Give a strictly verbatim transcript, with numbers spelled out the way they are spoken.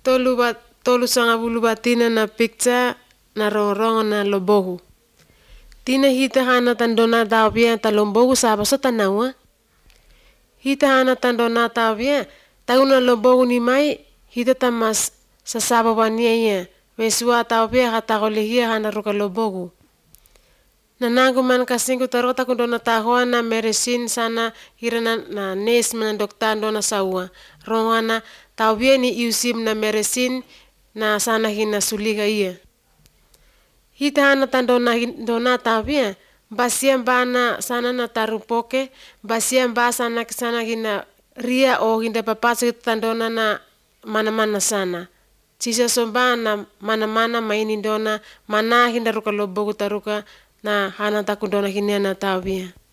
tolu bat tolu sanga bulu batina na picture na rongrong na lobogu. Tina hita hana tandona tawbia ta lobogu saba so tanawa. Hita hana tandona tawbia tauna lobogu ni mai hita tamas sasaba wania ia. Mesua tawbia kata kolehia hana ruka lobogu. Nanangu man kasingku tarota kundona tahoa na meresin sana hirana na nes man dokta dona saua. Rongana tawbia ni iusim na meresin na sana hina suliga ia. Hita hana tandona dona tawbia basia bana sana na tarupoke basia ba sana sana hina ria o hinda papasa tandona na mana-mana sana. Sisa sombana mana-mana maini dona mana hinda ruka lobogu taruka na hana takundona hina na tawbia.